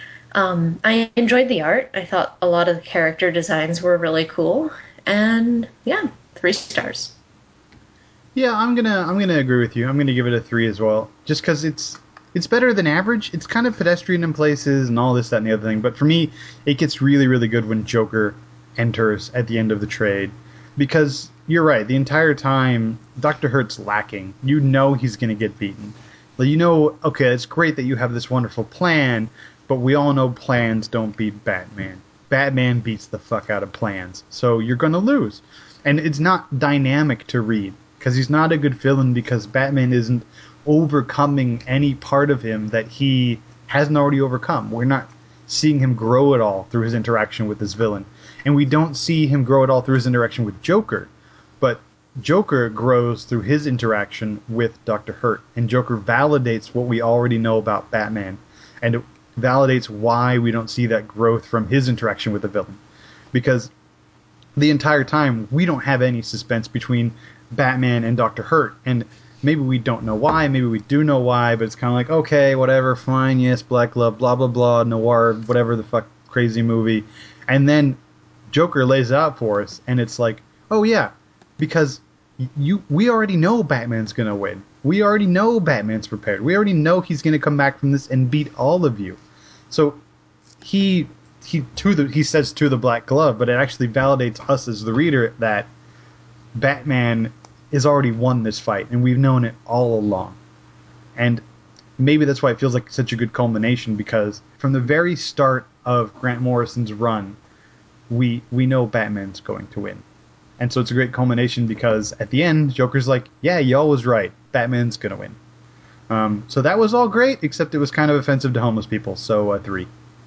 I enjoyed the art. I thought a lot of the character designs were really cool, and yeah, 3 stars. Yeah, I'm gonna agree with you. I'm gonna give it a 3 as well, just because it's it's better than average. It's kind of pedestrian in places and all this, that, and the other thing. But for me, it gets really, really good when Joker enters at the end of the trade. Because you're right, the entire time, Dr. Hurt's lacking. You know he's going to get beaten. Like, you know, okay, it's great that you have this wonderful plan, but we all know plans don't beat Batman. Batman beats the fuck out of plans. So you're going to lose. And it's not dynamic to read. Because he's not a good villain because Batman isn't overcoming any part of him that he hasn't already overcome. We're not seeing him grow at all through his interaction with this villain. And we don't see him grow at all through his interaction with Joker. But Joker grows through his interaction with Dr. Hurt. And Joker validates what we already know about Batman. And it validates why we don't see that growth from his interaction with the villain. Because the entire time, we don't have any suspense between Batman and Dr. Hurt. And maybe we don't know why, maybe we do know why, but it's kind of like, okay, whatever, fine, yes, Black Glove, blah, blah, blah, noir, whatever the fuck, crazy movie. And then Joker lays it out for us, and it's like, oh yeah, because we already know Batman's gonna win. We already know Batman's prepared. We already know he's gonna come back from this and beat all of you. So he says to the Black Glove, but it actually validates us as the reader that Batman has already won this fight, and we've known it all along. And maybe that's why it feels like such a good culmination, because from the very start of Grant Morrison's run, we know Batman's going to win. And so it's a great culmination because at the end, Joker's like, yeah, y'all was right. Batman's going to win. So that was all great, except it was kind of offensive to homeless people. So 3.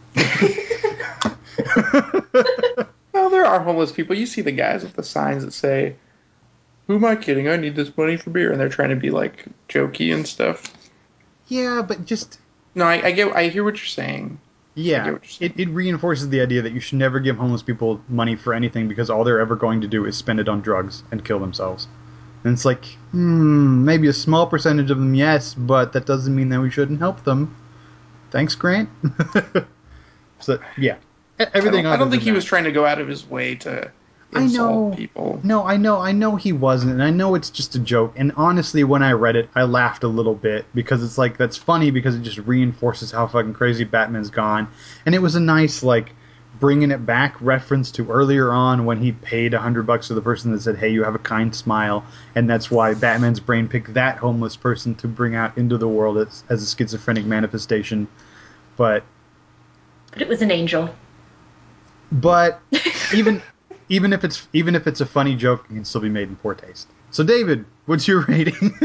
Well, there are homeless people. You see the guys with the signs that say, who am I kidding? I need this money for beer. And they're trying to be, like, jokey and stuff. Yeah, but just... No, I hear what you're saying. Yeah, it reinforces the idea that you should never give homeless people money for anything because all they're ever going to do is spend it on drugs and kill themselves. And it's like, maybe a small percentage of them, yes, but that doesn't mean that we shouldn't help them. Thanks, Grant. So, yeah. Everything I don't think he was trying to go out of his way to insult people. No, I know he wasn't, and I know it's just a joke. And honestly, when I read it, I laughed a little bit because it's like, that's funny because it just reinforces how fucking crazy Batman's gone. And it was a nice, like, bringing it back reference to earlier on when he paid $100 to the person that said, hey, you have a kind smile. And that's why Batman's brain picked that homeless person to bring out into the world as a schizophrenic manifestation. But it was an angel. But even if it's a funny joke, it can still be made in poor taste. So, David, what's your rating?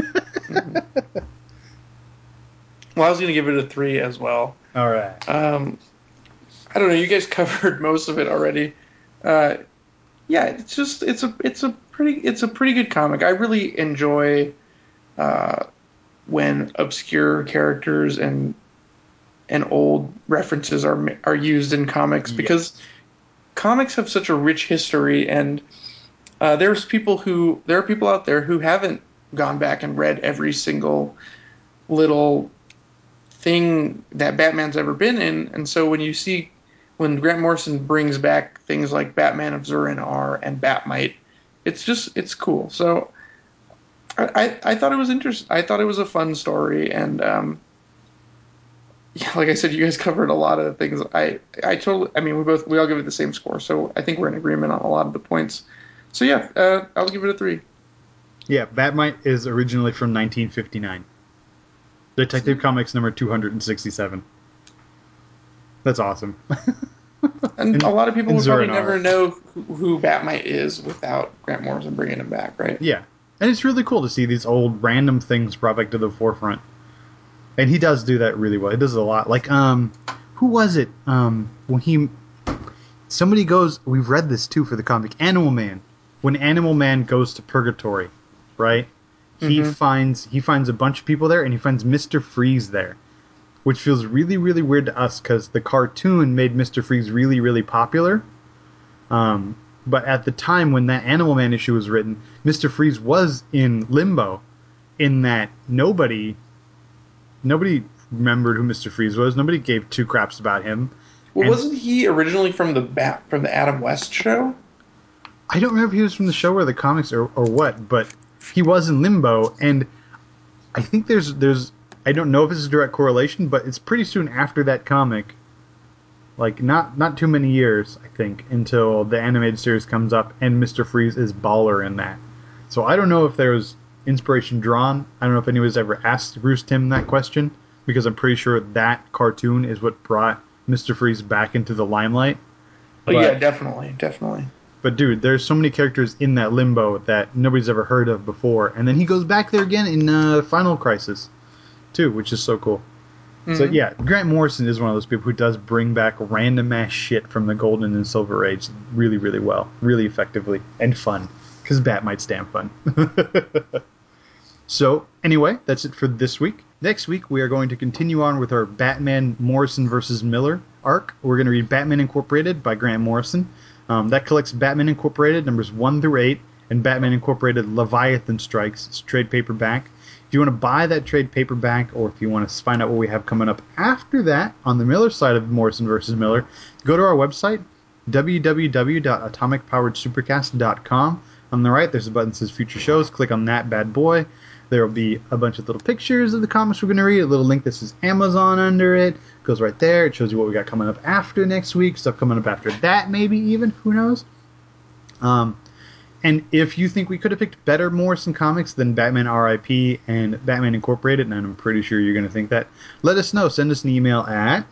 Well, I was going to give it a 3 as well. All right. I don't know. You guys covered most of it already. Yeah, it's a pretty good comic. I really enjoy when obscure characters and old references are used in comics, because comics have such a rich history, and there are people out there who haven't gone back and read every single little thing that Batman's ever been in. And so when Grant Morrison brings back things like Batman of Zur-En-Arrh and Batmite, it's cool. So I thought it was interesting. I thought it was a fun story, and yeah, like I said, you guys covered a lot of the things. I mean, we all give it the same score, so I think we're in agreement on a lot of the points. So yeah, I'll give it a 3. Yeah, Batmite is originally from 1959. Detective Comics number 267. That's awesome. And a lot of people would probably Zur-En-Arrh. never know who Batmite is without Grant Morrison bringing him back, right? Yeah, and it's really cool to see these old random things brought back to the forefront. And he does do that really well. He does it a lot. Like, who was it? Somebody goes. We've read this too for the comic. Animal Man. When Animal Man goes to Purgatory, right? He finds a bunch of people there, and he finds Mr. Freeze there, which feels really, really weird to us because the cartoon made Mr. Freeze really, really popular. But at the time when that Animal Man issue was written, Mr. Freeze was in limbo, in that nobody remembered who Mr. Freeze was. Nobody gave two craps about him. Well, wasn't he originally from the Adam West show? I don't remember if he was from the show or the comics or what, but he was in limbo, and I think there's I don't know if it's a direct correlation, but it's pretty soon after that comic. Like, not too many years, I think, until the animated series comes up, and Mr. Freeze is baller in that. So I don't know if there was inspiration drawn. I don't know if anybody's ever asked Bruce Timm that question, because I'm pretty sure that cartoon is what brought Mr. Freeze back into the limelight. Oh, yeah, definitely. But dude, there's so many characters in that limbo that nobody's ever heard of before, and then he goes back there again in Final Crisis, too, which is so cool. Mm-hmm. So yeah, Grant Morrison is one of those people who does bring back random ass shit from the Golden and Silver Age really, really well, really effectively, and fun, because Bat-Mite's damn fun. So anyway, that's it for this week. Next week we are going to continue on with our Batman Morrison versus Miller arc. We're going to read Batman Incorporated by Grant Morrison. That collects Batman Incorporated numbers 1 through 8 and Batman Incorporated Leviathan Strikes. It's trade paperback. If you want to buy that trade paperback, or if you want to find out what we have coming up after that on the Miller side of Morrison vs. Miller, go to our website, www.atomicpoweredsupercast.com. On the right, there's a button that says Future Shows. Click on that bad boy. There will be a bunch of little pictures of the comics we're going to read, a little link that says Amazon under it. Goes right there. It shows you what we got coming up after next week, stuff coming up after that, maybe even. Who knows? And if you think we could have picked better Morrison comics than Batman R.I.P. and Batman Incorporated, and I'm pretty sure you're going to think that, let us know. Send us an email at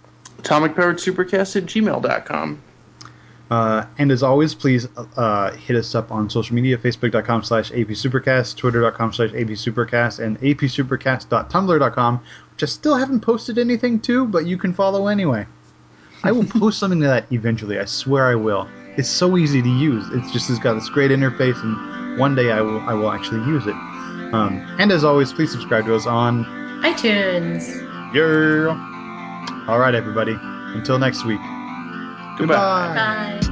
atomicpoweredsupercast@gmail.com. And as always, please hit us up on social media, facebook.com/apsupercast, twitter.com/apsupercast, and apsupercast.tumblr.com, which I still haven't posted anything to, but you can follow anyway. I will post something to that eventually. I swear I will. It's so easy to use. It's got this great interface, and one day I will actually use it. And as always, please subscribe to us on iTunes. Yeah. All right, everybody. Until next week. Goodbye. Bye.